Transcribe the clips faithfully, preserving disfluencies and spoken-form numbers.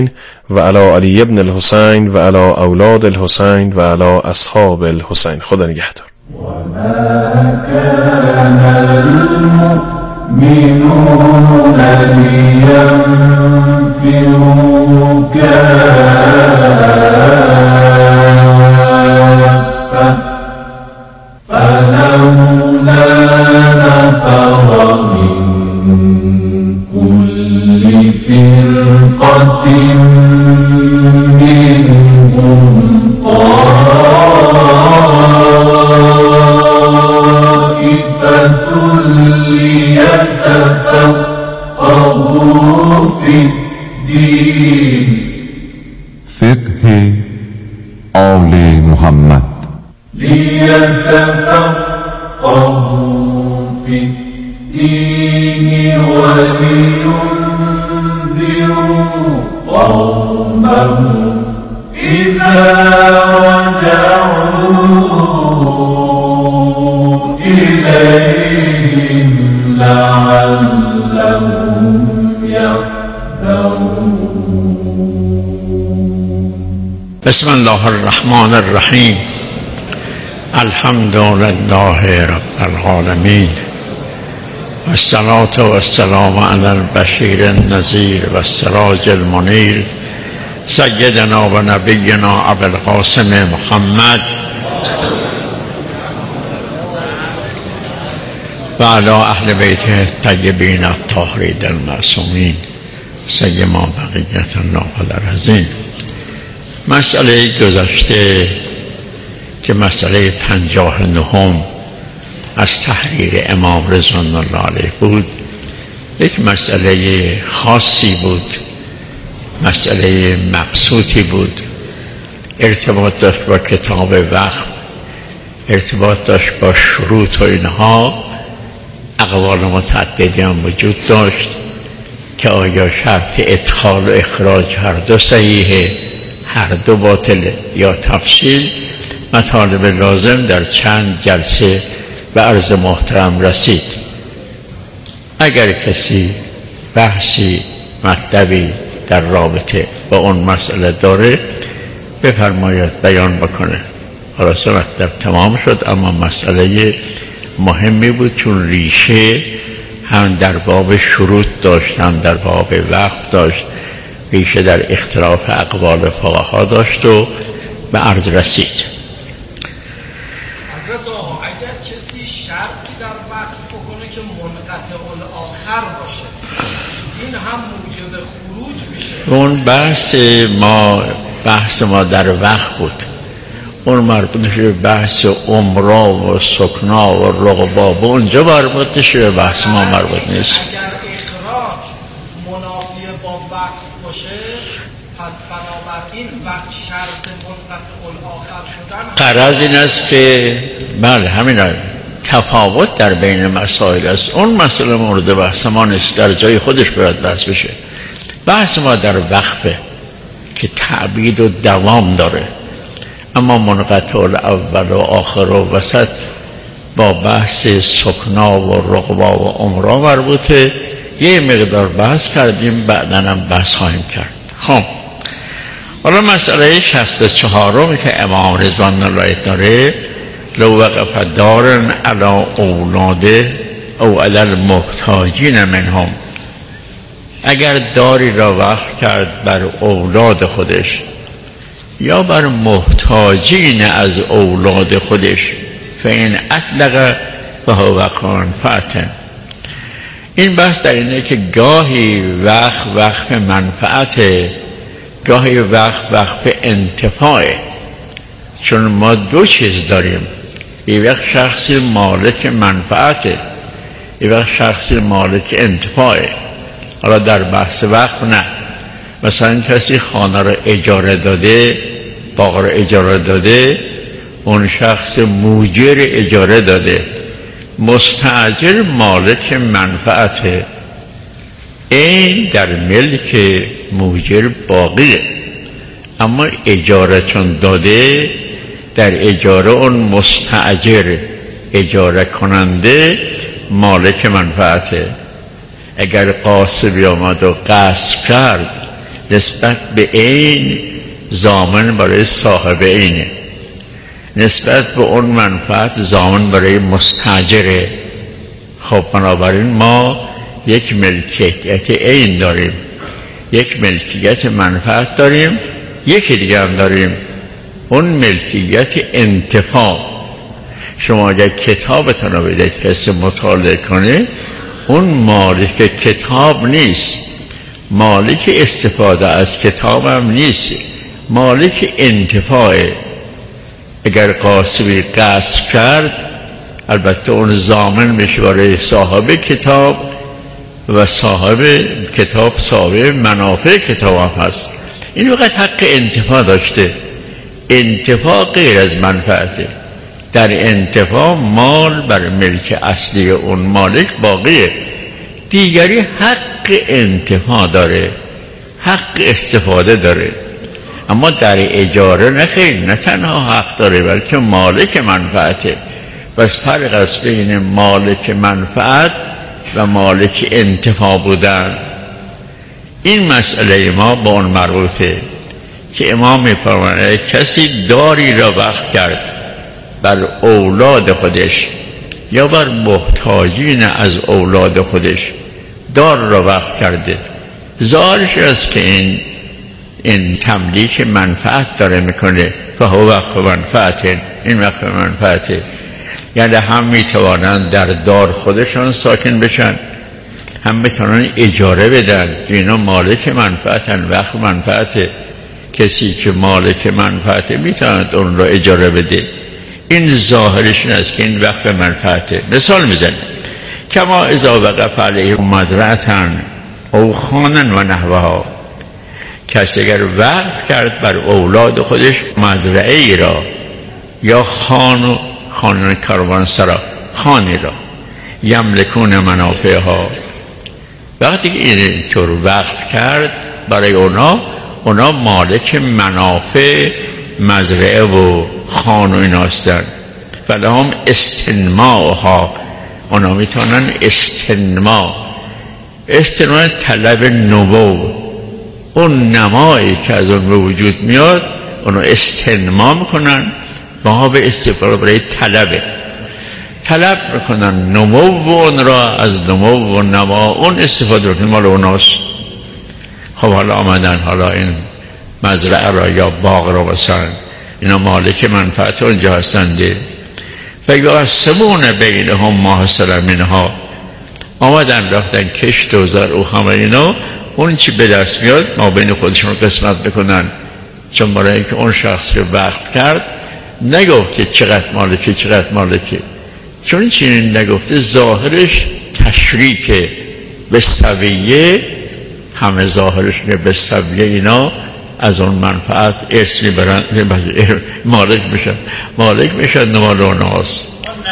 و علی علی ابن الحسین و علی اولاد الحسین و علی اصحاب الحسین. خدا نگهدار. و ما کان المؤمنون لینفروا کافة فلولا نفر من كل فرقة منهم طائفة ليتفقهوا في الدين. فقه آل محمد. ليتفقهوا في الدين ولينذروا قومهم إذا رجعوا إليهم لعلهم يحذرون. بسم الله الرحمن الرحیم. الحمد لله رب العالمین و الصلاة و السلام علی البشیر النذیر و السراج المنیر سیدنا و نبینا ابوالقاسم محمد و علی اهل بیته الطیبین الطاهرین المعصومین سیما بقیت الله العظیم. مسئله گذشته که مسئله پنجاه نهم از تحریر امام رضوان الله علیه بود، یک مسئله خاصی بود، مسئله مبسوطی بود، ارتباط داشت با کتاب وقف، ارتباط داشت با شروط و اینها، اقوال متعددی هم وجود داشت که آیا شرط ادخال و اخراج هر دو صحیحه، هر دو باطله یا تفصیل. مطالب لازم در چند جلسه به عرض محترم رسید. اگر کسی بحثی مطلبی در رابطه با اون مسئله داره بفرماید بیان بکنه. خلاص مطلب تمام شد، اما مسئله مهمی بود چون ریشه هم در باب شروط داشت، هم در باب وقف داشت، ریشه در اختلاف اقوال فقها داشت و به عرض رسید. اگر کسی شرطی در وقف بکنه که منقطع الاخر باشه، این هم موجب خروج میشه. اون بحث ما بحث ما در وقف بود، اون مربوط میشه به بحث عمرا و سکنا و رقبا، به اونجا مربوط میشه، به بحث ما مربوط نیست. اگر اخراج منافی با وقف باشه، پس بنابراین وقت شرط منقطع الاخر شدن غرض این است که بله همین تفاوت در بین مسائل است. اون مسئله مورد بحث ما نیست، در جای خودش باید بحث بشه. بحث ما در وقفه که تعبید و دوام داره، اما منقطع الاول و آخر و وسط با بحث سکنا و رقبا و عمرا مربوطه. یه مقدار بحث کردیم، بعداً هم بحث خواهیم کرد. خب حالا مسئله شصت و چهارمی که امام رضوان الله داره، لو وقف دارن علی اولاده او علی المحتاجین منهم، اگر داری را وقف کرد بر اولاد خودش یا بر محتاجین از اولاد خودش، فین اطلق فهو وقفان فاتن. این بحث در اینه که گاهی وقف وقف منفعته، گاهی وقف وقف انتفاعه. چون ما دو چیز داریم، یه وقت شخصی مالک منفعته، یه وقت شخصی مالک انتفاعه. حالا در بحث وقف نه، مثلا کسی خانه رو اجاره داده، باغ رو اجاره داده، اون شخص موجر اجاره داده، مستاجر مالک منفعته، این در ملک موجر باقیه، اما اجاره چون داده، در اجاره اون مستاجر اجاره کننده مالک منفعته. اگر غاصبی آمد و غصب کرد نسبت به عین ضامن برای صاحب عینه، نسبت به اون منفعت ضامن برای مستاجره. خب بنابراین ما یک ملکیت عین داریم، یک ملکیت منفعت داریم، یکی دیگه هم داریم، اون ملکیت انتفاع. شما اگر کتابتون رو بدید کسی مطالعه کنه، اون مالک کتاب نیست، مالک استفاده از کتاب هم نیست، مالک انتفاعه. اگر قاسمی قصد کرد، البته اون ضامن میشه برای صاحب کتاب و صاحب کتاب صاحب منافع کتاب هم هست. این وقت حق انتفاع داشته. انتفاع غیر از منفعته. در انتفاع مال بر ملک اصلی اون مالک باقیه، دیگری حق انتفاع داره، حق استفاده داره. اما در اجاره نه خیر، نه تنها حق داره بلکه مالک منفعته. بس فرق است بین مالک منفعت و مالک انتفاع بودن. این مسئله ما با اون مربوطه که امام می‌فرماید کسی داری را وقف کرد بر اولاد خودش یا بر محتاجین از اولاد خودش، دار را وقف کرده، ظاهرش است که این این تملیک منفعت داره میکنه. فهو وقف منفعت، این وقف منفعته. یعنی هم میتوانند در دار خودشان ساکن بشن، هم میتوانند اجاره بدن، اینا مالک منفعتن، وقف منفعته. کسی که مالک منفعته میتواند اون را اجاره بده. این ظاهرش این است که این وقف منفعته. مثال میزنه کما اذا وقف علیه مزرعتن او خانن و نحوها، کسی اگر وقف کرد بر اولاد خودش مزرعه ای را یا خان و خانه کاروانسرا، خانی را، یملکون منافعها، وقتی که اینطور وقف کرد برای اونا، اونا مالک منافع مزرعه و خان و اینا هستن. فلهم استنماعها، اونا میتونن استنماع، استنماع طلب نمو، اون نمایی که از اون به وجود میاد اونو استنماع میکنن، ما به استفاده برای طلبه، طلب میکنن نمو اون را، از نمو و نما اون استفاده میکنن، مال اوناست. خب حالا آمدن حالا این مزرعه را یا باغ را بسن، اینا مالک منفعت اونجا هستنده. و یقسمون بینهم ما حصل منها، آمدن رفتن کشت و زرع و همه اینا، اون چی به دست میاد ما بین خودشون قسمت بکنن. چون برای اینکه اون شخص رو وقف کرد نگفت که چقدر مالکه چقدر مالکه، چون چنین نگفته ظاهرش تشریکه به سویه، همه ظاهرش نه به سویه، اینا از اون منفعت ارث میبرن، مالک میشن، مالک میشن، نمال اوناست.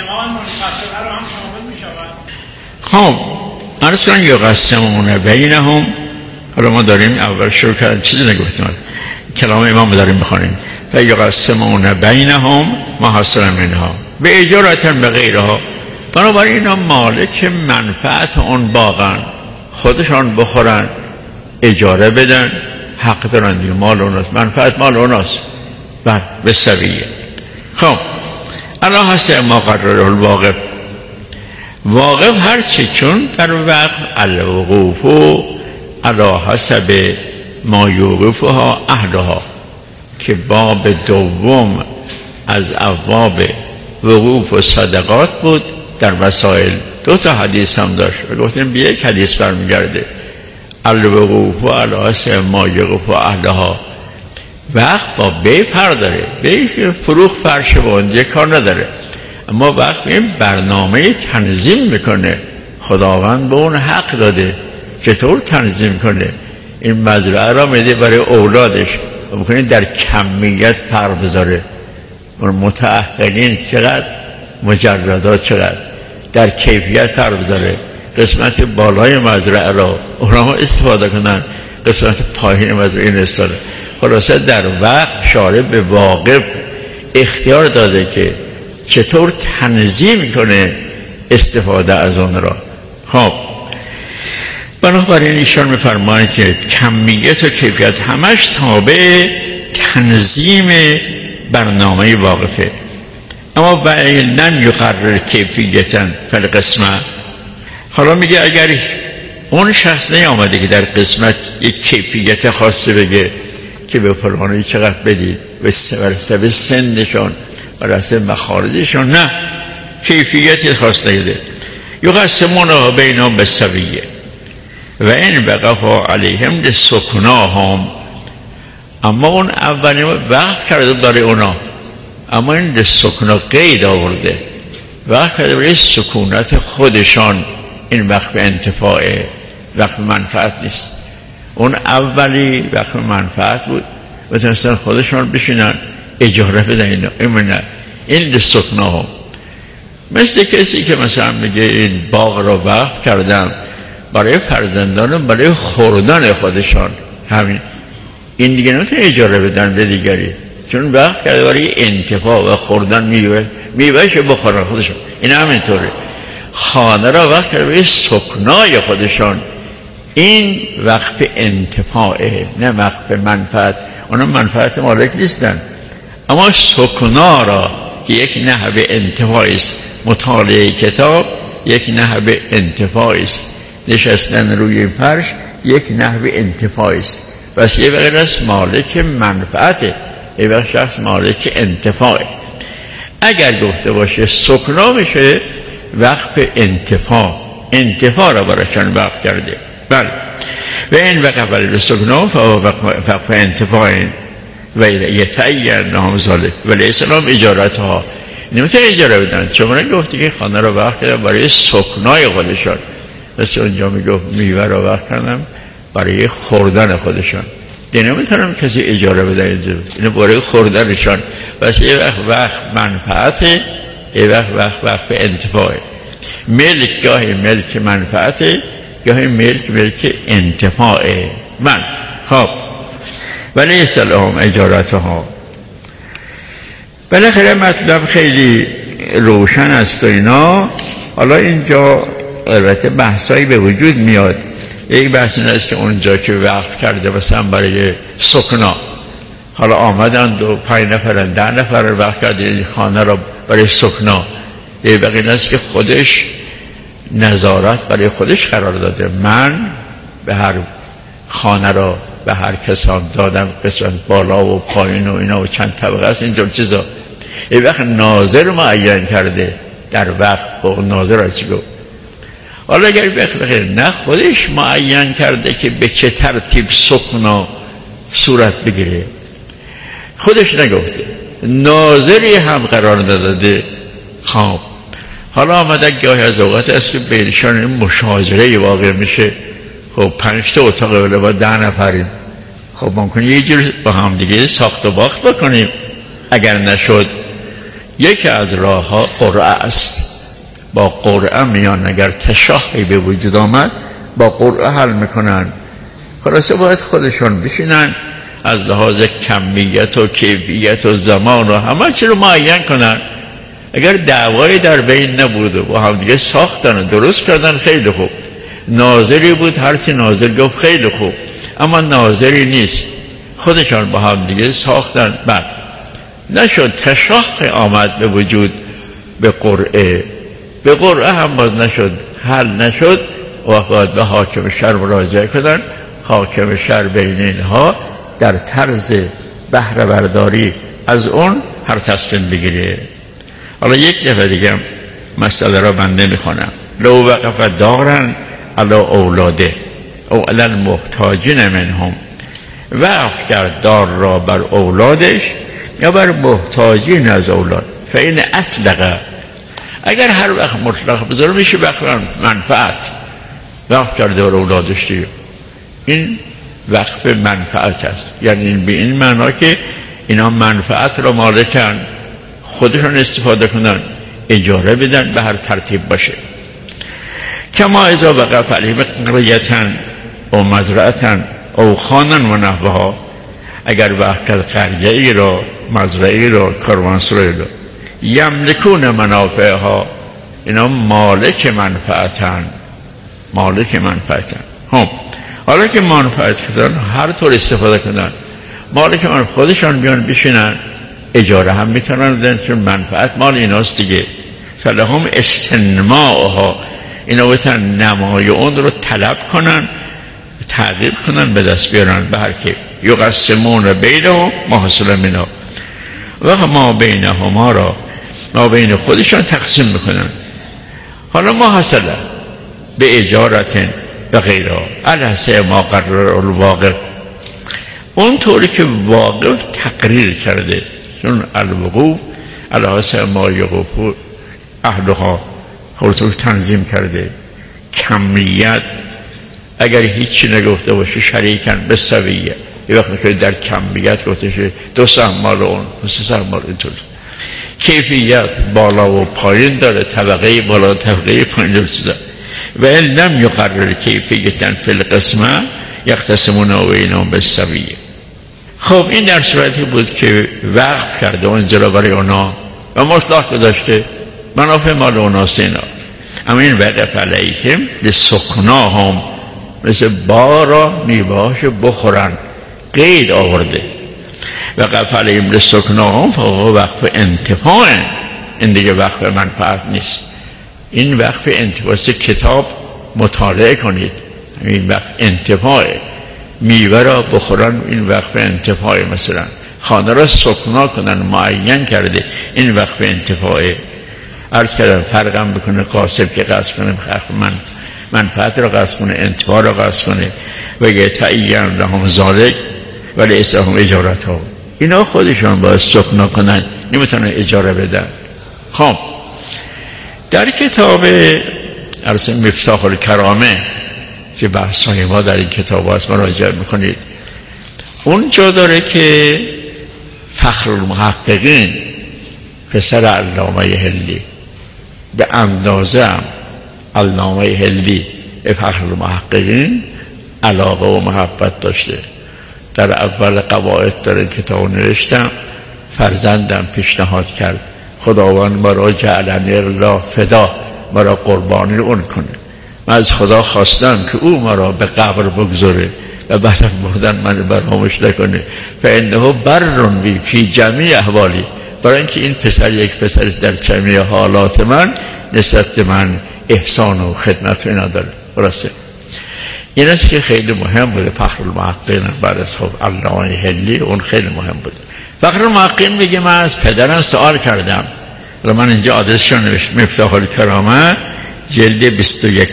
خب عرض کنن یقسمون بینهم. حالا ما داریم اول شروع کردن، چیزی نگفتیم، کلام امام داریم میخوانیم. و یقسمون بینهم ما حصل منها به اجارتن به غیرها. بنابراین اینا مالک منفعت اون باغن، خودشان بخورن، اجاره بدن، حق دارن دیگه، مال اوناست، منفعت مال اوناست. بر به سویه. خب الان هست ما قرار الواقف، واقف هرچی، چون در وقف الوقوف و علی حسب ما یوقفها اهلها، که باب دوم از ابواب وقوف و صدقات بود در مسائل. دو تا حدیث هم داشت و گفتیم به یک حدیث برمیگرده، الوقوف و علی حسب ما یوقف اهلها. وقف با بی پر داره، بی فروخ فرش بوندی کار نداره، اما وقت این برنامه تنظیم میکنه. خداوند به اون حق داده، چطور تنظیم کنه؟ این مزرعه را میده برای اولادش، بکنید در کمیت فرق بذاره، متأهلین چقدر، مجردات چقدر، در کیفیت فرق بذاره. قسمت بالای مزرعه را اونا استفاده کنن، قسمت پایین مزرعه این استفاده. خلاصه در وقت شارع به واقف اختیار داده که چطور تنظیم کنه استفاده از اون را. خب بنابراین ایشان می‌فرمایند که کمیت و کیفیت همش تابع تنظیم برنامه واقفه، اما بعیداً یقرر کیفیتاً فی القسمت. حالا میگه اگر اون شخص نیامده که در قسمت یک کیفیت خاصی بگه که به فلانی چقدر بدید به سبب سنشون و رسم مخارجشون، نه کیفیتی خاص نگیده. یقسمونها بینهم بالسویه و این وقفا علیهم لسکناهم، اما اون اولی وقف کرده برای اونا، اما این لسکنا قید آورده، وقف کرده برای سکونت خودشان. این وقف انتفاعه، وقف منفعت نیست. اون اولی وقف منفعت بود و تنستان خودشان بشینن اجاره بدن. این این لسکناهم مثل کسی که مثلا میگه این باغ را وقف کردم برای فرزندان، برای خوردن خودشان، همین. این دیگه نمیتونه اجاره بدن به دیگری، چون وقف کرده برای انتفاع و خوردن میوه میوهش بخورن خودشان. این همینطوره. خانه را وقف کرده برای سکنای خودشان، این وقف انتفاعه، نه وقف منفعت. اونا منفعت مالک نیستن، اما سکنا را که یک نحو انتفاعی است، مطالعه کتاب یک نحو انتفاعی است، نشستن روی فرش یک نحو انتفاعی است. پس یه وقت از مالک منفعته، یه وقت شخص مالک انتفاعه. اگر گفته باشه سکنا میشه وقف انتفاع، انتفاع را برایشان وقف کرده. بله. و این وقف برای سکنا وقف انتفاع و یتعین نام ذالک ولی اسلام اجارت ها نمیتونه اجاره بدن، چون گفتی که خانه را وقف کردن برای سکنای خودشان. مثل اونجا میگفت میوه را وقف کردن برای خوردن خودشان، دیگه نمیتونم کسی اجاره بده، اینو برای خوردنشان. بس یه وقت وقت منفعته، یه وقت وقت وقت انتفاعه. ملک گاهی ملک منفعته، گاهی ملک ملک انتفاعه. من خب ولی سلام اجارتها. بالاخره مطلب خیلی روشن است و اینا. حالا اینجا البته بحثایی به وجود میاد. یک بحث این است که اونجا که وقف کرده مثلا برای سکنا، حالا آمدن دو پنج نفرن ده نفر وقف کرده خانه را برای سکنا، یک بقیه این است که خودش نظارت برای خودش قرار داده. من به هر خانه را به هر کسان دادم، قسمت بالا و پایین و اینا و چند طبقه است اینجور چیزا. یک وقت ناظر معین کرده در وقت، با ناظر از چی گفت. حالا اگر بخیر نه خودش معین کرده که به چه ترتیب سکنا صورت بگیره، خودش نگفته، ناظری هم قرار داده. خب حالا آمده گاهی از اوقات است که بینشان مشاجره واقع میشه. خب پنج تا اتاق ولی با ده نفریم، خب ممکنه یه جور با هم دیگه ساخت و باخت بکنیم. اگر نشد یکی از راه ها قرعه است، با قرعه میان. اگر تشاحی به وجود آمد با قرعه حل میکنن. خلاصه باید خودشون بشینن از لحاظ کمیت و کیفیت و زمان و همه چی رو معین کنن. اگر دعوای در بین نبود و با هم دیگه ساختن و درست کردن خیلی خوب. ناظری بود، هر چی ناظر گفت خیلی خوب، اما ناظری نیست، خودشان با هم دیگه ساختن. بعد نشد تشاح آمد به وجود به قرعه، به قرعه هم باز نشد، حل نشد، و باید به حاکم شهر مراجعه کنن. حاکم شهر بین اینها در طرز بهره برداری از اون هر تصمیم بگیره. حالا یک دفعه دیگه مسئله را من نمیخونم. لو وقف دارن علی اولاده او علی المحتاجین منهم، وقف کرد دار را بر اولادش یا بر محتاجین از اولاد. فین اطلقه، اگر هر وقت مطلق بذاره میشه وقف منفعت، وقف کرده بر اولادش دیگه، این وقف منفعت است. یعنی به این معنا که اینا منفعت را مالکن، خودشون استفاده کنن، اجاره بدن، به هر ترتیب باشه. کما اذا وقف علیهم قریةً او مزرعةً او خانًا و نحوها، اگر وقف کرد قریه ای را، مزرعه ای را، کاروانسرای را، یملکون منافعها، اینا مالک منفعتن، مالک منفعتن. هم حالا که منفعت کردن هر طور استفاده کنن، مالی که من خودشان بیان بشینن اجاره هم میتونن بدن، چون منفعت مال ایناست دیگه. فلهم استنماعها، اینا بتونن نمای اون رو طلب کنن، تعقیب کنن، به دست بیارن به هر که یقسمون بینهم ما حصل منها، و ما بینهما را ما بین خودشان تقسیم میکنن. حالا ما حصل به اجارت و غیره الحسه ما قرر الواقع، اون طوری که واقع تقریر کرده، چون الوقوع الحسه ما یقوفو اهلها خودتون تنظیم کرده. کمیت اگر هیچی نگفته باشه شریکن به سویه، یه وقت که در کمیت گفته شه دو سهم مال اون سه سهم مال اینطور. کیفیت بالا و پایین داره، طبقه بالا و طبقه پایین داره. و این لم یقرر کیفیتن فی القسمه یختصمون و اینام به سویه. خب این در صورتی بود که وقف کرده اونجا برای اونا و مصلح داشته، منافع مال اوناست اینا. اما این وقف علیهم لسکناهم، مثل بارا میوهاش بخورن، قید آورده. وقف علیهم لسکناهم فهو وقف انتفاع، این دیگه وقف منفعت نیست. این وقف انتفاع، کتاب مطالعه کنید، این وقف انتفاع، میوه را بخورن، این وقف انتفاع. مثلا خانه را سکنا کنن، معین کرده، این وقف انتفاع. عرض کردم فرقم بکنه قاسب که قصد کنه من منفعت را قصد کنه، انتفاع را قصد کنه. و یه تعیین لهم ذالک ولی اسهم اجارت ها، اینا خودشان باید سکنا کنن، نمیتونن اجاره بدن. خب در کتاب عرض مفتاح الکرامه که بحثای ما در این کتاب هست مراجعه میکنید، اونجا داره که فخر المحققین پسر علامه هلی به اندازه هم علامه هلی به فخر المحققین علاقه و محبت داشته. در اول قواعد داره کتاب نوشتم، فرزندم پیشنهاد کرد خداوند مرا جعلنی الله فدا، مرا قربانی اون کنه. من از خدا خواستم که او مرا به قبر بگذاره و بعد بردن من براموش نکنه. فانه برون بی فی جمیع احوالی، برای اینکه این پسر یک پسر در جمیع حالات من نسبت من احسان و خدمت اینا داره. درسته این است که خیلی مهم بوده. فخر المحققین بعد از خب علامه هلی اون خیلی مهم بوده. فخر المحققین میگه من از پدرم سوال کردم، و من اینجا آدرسش رو نوشتم، مفتاح الکرامه جلد بیست و یک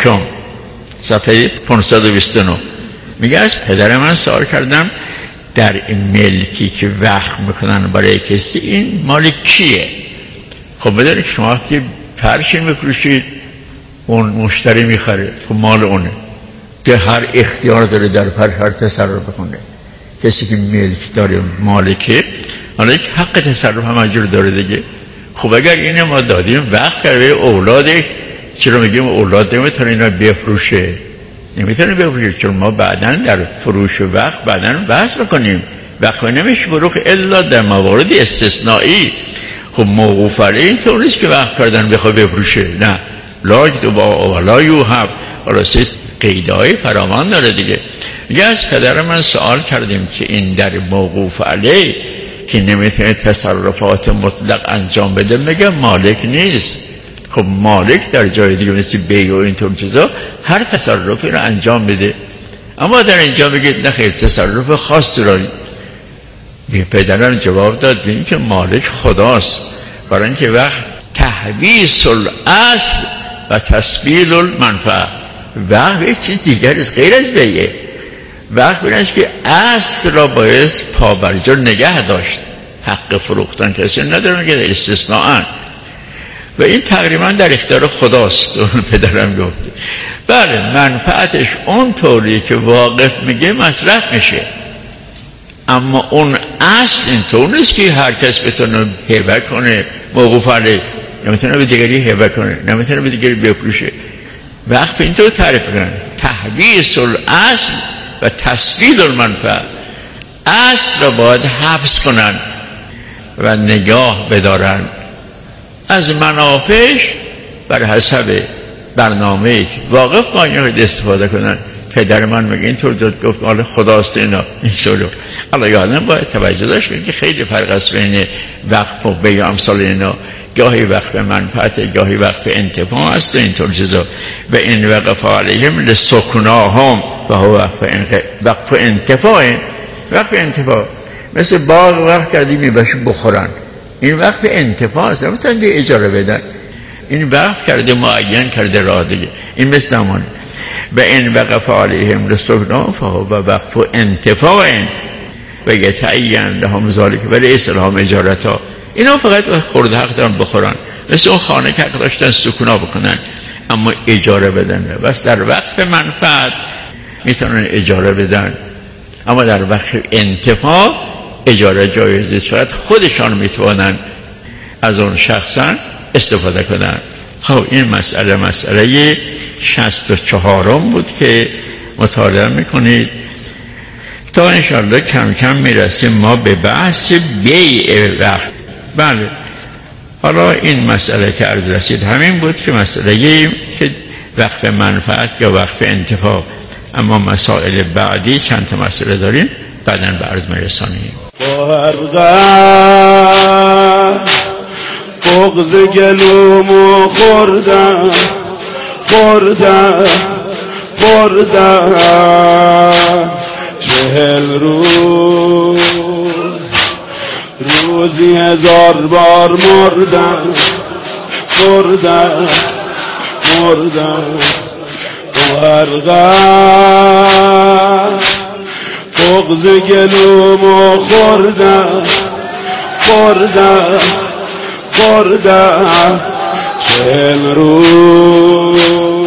صفحه پانصد و بیست و نه. میگه از پدر من سوال کردم در این ملکی که وقف میکنن برای کسی این مال کیه؟ خب بدونید که شما وقتی فرشی میفروشید اون مشتری میخره، خب مال اونه که هر اختیار داره در فرش هر تصرف بکنه. کسی که ملک داره مالکه، حالا یک حق تصرف هم اجور داره دیگه. خب اگر اینه ما دادیم وقف کرده اولادش، چرا میگیم اولاد نمیتونه اینا بفروشه؟ نمیتونه بفروشه چون ما بعداً در فروش و وقف بعداً بحث بکنیم. وقف نمیشه فروخ الا در موارد استثنایی. خب موقوف علیه اینطور نیست که وقف کردن بخواه بفروشه، نه، لا یتباع ولا یوهب، خلاصه قیدهای فراوان داره دیگه. میگه از پدر من سوال کردیم که این در موقوف علیه که نمیتونه تصرفات مطلق انجام بده، میگه مالک نیست. خب مالک در جای دیگه مثل بیع و اینطور چیزا هر تصرفی رو انجام بده، اما در اینجا میگه نه خیر، تصرف خاصی را. پدرم جواب داد به این که مالک خداست، برای اینکه وقت تحویث الاصل و تسبیل المنفعه، وقت یک چیز دیگر است غیر از بیعه. وقت بینست که اصل را باید پابرجا نگه داشت، حق فروختن کسی نداره، میگه استثناءً، و این تقریبا در اختیار خداست. اون پدرم گفته بله منفعتش اون طوری که واقف میگه مصرف میشه، اما اون اصل این طور نیست که هر کس بتونه هبه کنه. موقوف علیه نمیتونه به دیگری هبه کنه، نمیتونه به دیگری بفروشه. وقف اینطور تعریف کنن تحویث الاصل و تسبیل المنفعه، اصل را باید حفظ کنن و نگاه بدارن، از منافعش بر حسب برنامه واقف باید استفاده کنن. پدر من میگه اینطور داد گفت حالا خداست اینا اینطور. حالا یادم باید توجه داشت که خیلی فرق است بین وقف و بیع امثال اینا. گاهی وقف منفعت، گاهی وقف انتفاع است و اینطور چیزا. و این وقف علیهم لسکناهم و هو وقف وقف انتفاع. وقف انتفاع مثل باغ وقف کردی میباشی بخورن، این وقف انتفاع است، نمیتونن دیگه اجاره بدن. این وقف کرده معین کرده راه دیگه، این مثل همانه. و این وقف علیهم لسکناهم فهو وقف انتفاع و یتعین لهم ذلک ولیس لهم اجارتا. اینا فقط خورده حق دارن بخورن، مثل اون خانه که حق داشتن سکونا بکنن، اما اجاره بدن نه. بس در وقف منفعت میتونن اجاره بدن، اما در وقف انتفاع اجاره جایز است، فقط خودشان میتونن از اون شخصا استفاده کنن. خب این مسئله مسئله شصت و چهارم بود که مطالعه میکنید تا انشاءالله کم کم میرسیم ما به بحث بیع وقت. بله حالا این مسئله که عرض رسید همین بود که مسئله که وقف منفعت یا وقف انتفاع. اما مسائل بعدی چند تا مسئله داریم بعداً به عرض میرسانیم. با هر غم بغض گلومو خوردم خوردم خوردم چهل روز روزی هزار بار مردم مردم مردم با هر غم بغض گلومو خوردم خوردم خوردم چهل روز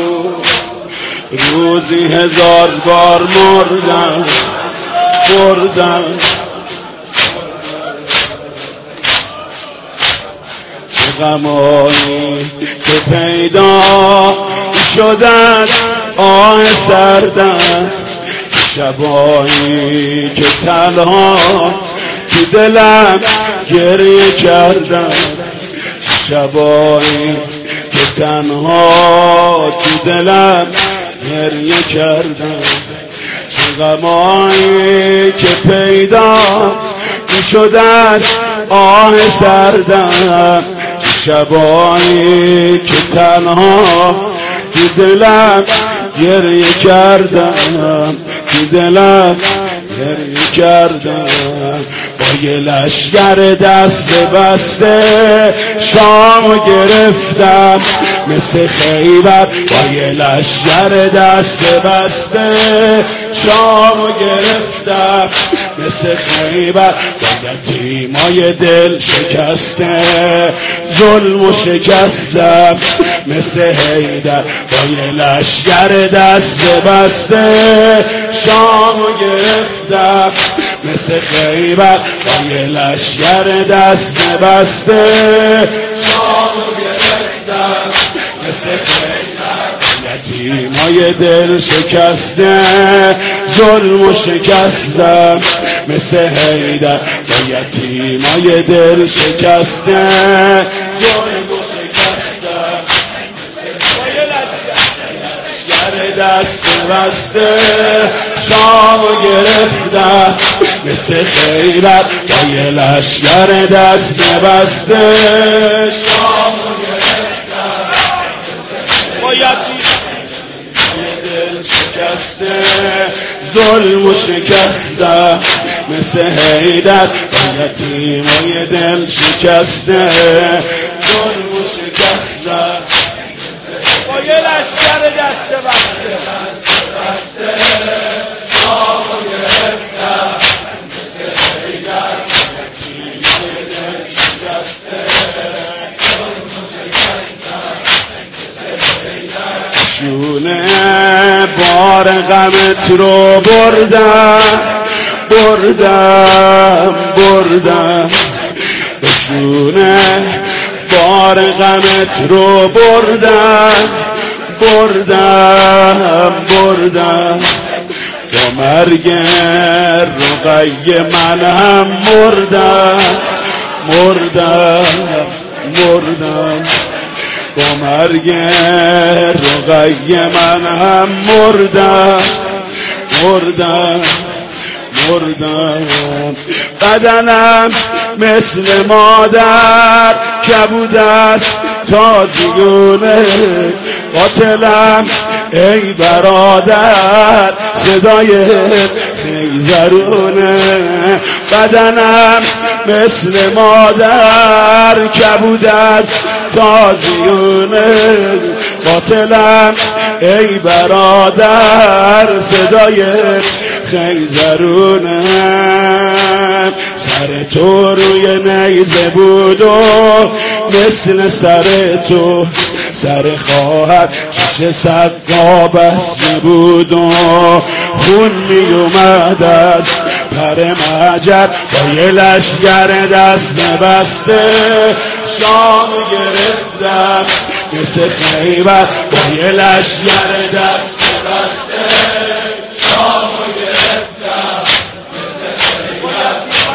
روزی هزار بار مردم مردم چه غمایی که پیدا شدن آه سردن، شبایی که تنها تو دلم گریه کردم، شبایی که تنها تو دلم گریه کردم، چه غمایی که پیدا شد از آه سردم، شبایی که تنها تو دلم گریه کردم، تو دلم گریه کردم. با یه لشگر دست بسته شامو گرفتم مثل خیبر، با یه لشگر دست بسته شامو گرفتم مثل خیبر. با یتیمای دل شکسته ظلم و شکستم مثل حیدر، با یه لشگر دست بسته شامو گرفتم مثل خیبر، با یه لشگر دست بسته شامو گرفتم مثل خیبر. یتیمای دل شکسته ظلم و شکستم مثل حیدر، با یتیمای دل شکسته ظلم و شکستم با یه لشگر دست بسته شامو گرفتم مثل خیبر، با یه لشگر دست بسته شامو گرفتم با یتیمای دل شکسته ظلم و شکستم مثل حیدر، با یتیمای دل شکسته ظلم و شکستم با یه لشگر دست بسته شامو گرفتم مثل حیدر، یتیمای دل شکسته ظلم و شکستم مثل حیدر. شونه بار غمت رو بردم بردم بردم، بشونه بار غمت رو بردم بردم بردم. با مرگ رقیه من هم مردم مردم مردم، با مرگ رقیه من هم مردم مردم مردم بدنم مثل مادر کبود است تازیونه قاتلم ای برادر صدای خیزرونه بدنم مثل مادر کبود است تازیونه قاتلم ای برادر صدای خیزرونه سر تو روی نیزه بود و مثل سر تو سر خواهر شش سقا بسته بود و خون می اومد از پر مجر با یه لشگر دست بسته شام گرفتم مثل خیبر با یه لشگر دست بسته شام گرفتم مثل خیبر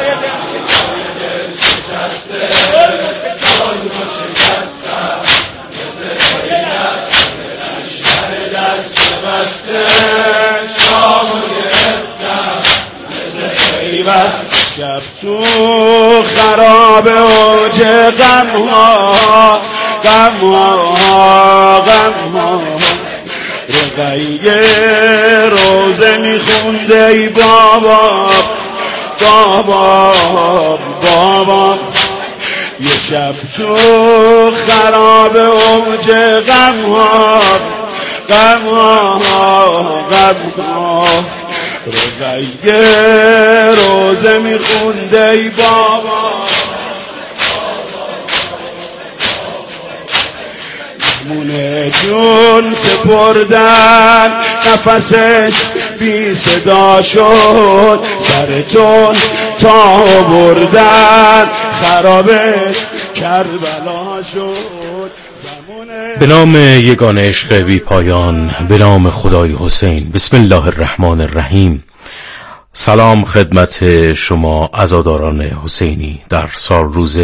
شام گرفتم مثل خیبر شب تو خراب اوج غم ها غم ها غم ها رقیه روزه میخونده ای بابا بابا بابا یه شب تو خراب اوج غم ها غم ها غم ها رقیه روزه میخونده ای بابا مونه جون سپردن نفسش بی صدا شد سرتون تا بردن خرابش کربلا شد. به نام یگان عشق بی پایان، به نام خدای حسین. بسم الله الرحمن الرحیم. سلام خدمت شما عزاداران حسینی. در سال روز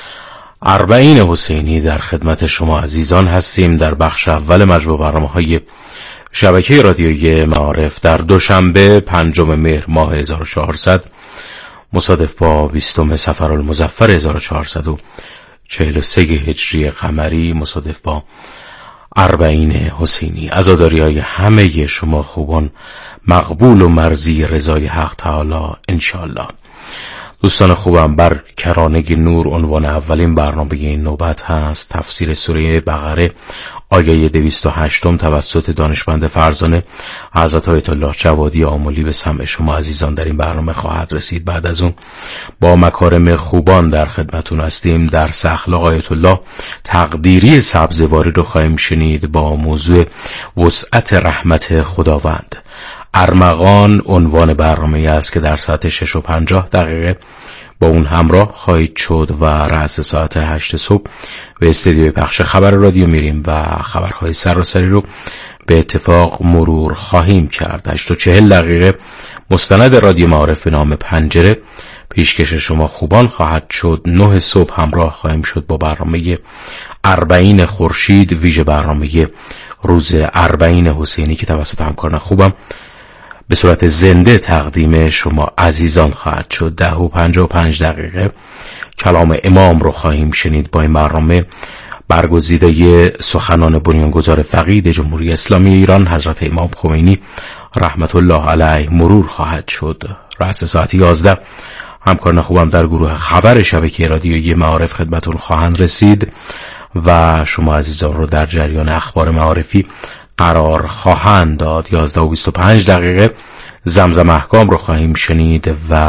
اربعین حسینی در خدمت شما عزیزان هستیم. در بخش اول مجموع برنامه‌های شبکه رادیویی معارف در دوشنبه پنجم مهر ماه هزار و چهارصد مصادف با بیستم صفرالمظفر هزار و چهارصد و چهل و سه هجری قمری مصادف با اربعین حسینی. عزاداری های همه شما خوبان مقبول و مرضی رضای حق تعالی انشاءالله. دوستان خوبم، بر کرانه نور عنوان اولین برنامه این نوبت هست تفسیر سوره بقره آیه دویست و هشت توسط دانشمند فرزانه حضرت آیت الله جوادی آملی به سمع شما عزیزان در این برنامه خواهد رسید. بعد از اون با مکارم خوبان در خدمتون هستیم. درس اخلاق آیت الله تقدیری سبزواری رو خواهیم شنید با موضوع وسعت رحمت خداوند. ارمغان عنوان برنامه است که در ساعت شش و پنجاه دقیقه با اون همراه خواهید شد و رأس ساعت هشت صبح به استودیوی پخش خبر رادیو میریم و خبرهای سراسری رو به اتفاق مرور خواهیم کرد. هشت و چهل دقیقه مستند رادیو معارف به نام پنجره پیشکش شما خوبان خواهد شد. نه صبح همراه خواهیم شد با برنامه اربعین خورشید، ویژه برنامه روز اربعین حسینی که توسط همکاران خوبم به صورت زنده تقدیم شما عزیزان خواهد شد. ده و پنجاه و پنج دقیقه کلام امام رو خواهیم شنید. با این برنامه برگزیده سخنان بنیانگذار فقید جمهوری اسلامی ایران حضرت امام خمینی رحمت الله علیه مرور خواهد شد. رأس ساعت یازده همکاران خوبم در گروه خبر شبکه رادیویی معارف خدمتون خواهند رسید و شما عزیزان رو در جریان اخبار معارفی قرار خواهند داد. یازده و بیست و پنج دقیقه زمزم احکام رو خواهیم شنید و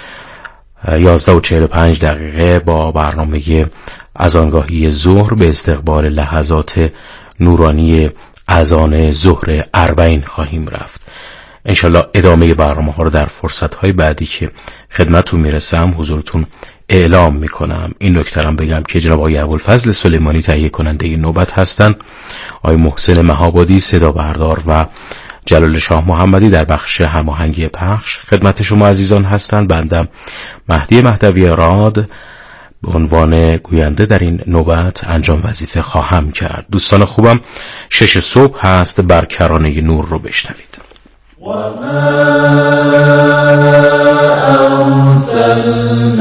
یازده و چهل و پنج دقیقه با برنامه اذانگاهی ظهر به استقبال لحظات نورانی اذان ظهر اربعین خواهیم رفت. انشالله ادامه برنامه ها رو در فرصت های بعدی که خدمتتون میرسم حضورتون اعلام میکنم. این نکترم بگم که جناب آقای ابوالفضل سلیمانی تهیه کننده این نوبت هستند، آقای محسن مهابادی صدا بردار و جلال شاه محمدی در بخش هماهنگی پخش خدمت شما عزیزان هستند. بندم مهدی مهدوی راد به عنوان گوینده در این نوبت انجام وظیفه خواهم کرد. دوستان خوبم، شش صبح هست، بر کرانه نور رو بشنوید. وما أرسلنا